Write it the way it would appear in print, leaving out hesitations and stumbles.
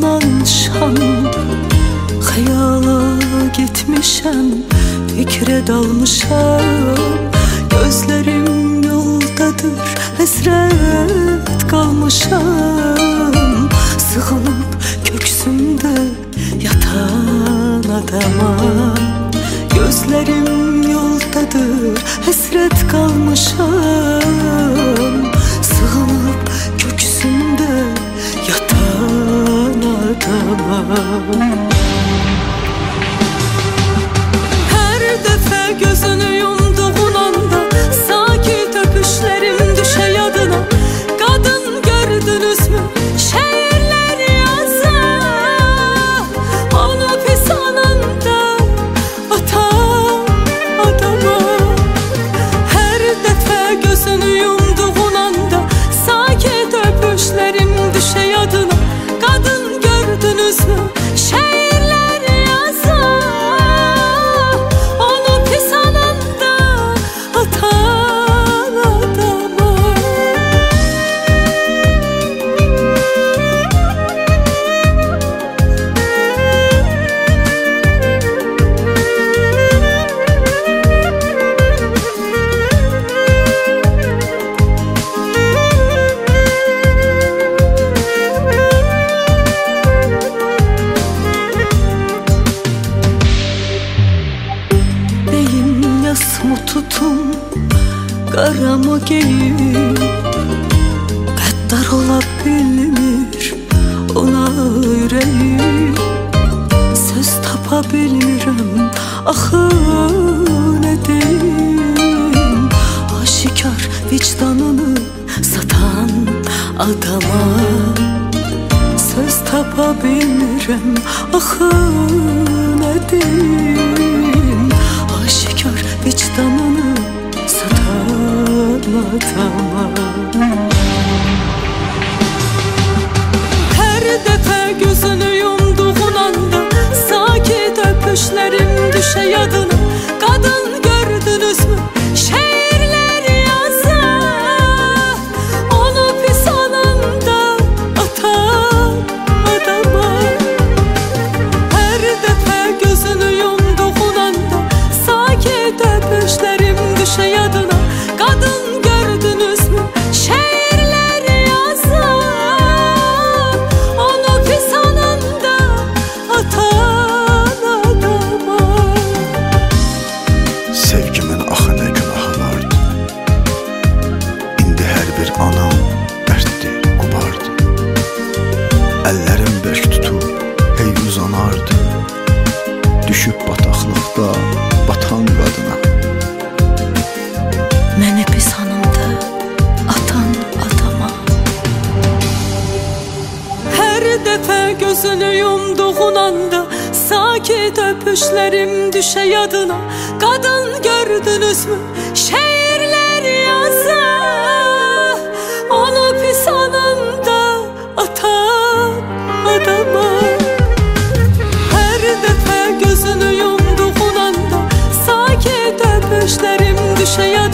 yanan şam. Hayala gitmişem, fikre dalmışam. Gözlerim yoldadır, hasret kalmışam. Sığınıp köksümde yatan adama. Gözlerim yoldadır, hasret kalmışam. Sığınıp köksümde yatan adama. Her defa gözünü yumduğun anda sakit öpüşlerim düşe yadına. Kadın gördünüz mü? Şehirler yazar. Onu pis anında atan adama. Her defa gözünü yumduğun anda sakit öpüşlerim düşe yadına. Kadın gördünüz mü? Şehirler yazar. Onu pis anında atan adama. Beyin yas mı tutum, kara mı geyim? Gaddar olabilir ona yüreğim. Söz tapabilmirəm, axı ne deyim? Aşikar vicdanını satan adama. Söz tapabilmirəm, axı ne deyim? Aşikar vicdanını satan adama. Her defa gözünü yumduğun anda sakit öpüşlerim düşe yadına. Kadın gördünüz mü? Şehirler yazar. Onu pis anında atan adama. Her defa gözünü yumduğun anda sakit öpüşlerim düşe yadına. Kadın gördünüz mü? Şehirler yazar. Onu pis anında atan adama. Sevgimin axı nə günahı vardı. İndi hər bir anam dərddir, qubardı. Əllərim bərk tutub hey uzanardı. Düşüb bataqlıqda batan qadına. Məni pis anında atan adama. Her defa gözünü yumduğun anda sakit öpüşlerim düşe yadına. Kadın gördünüz mü? Şehirler yazar. Onu pis anında atan adama. Her defa gözünü yumduğun anda sakit öpüşlerim düşe yadına.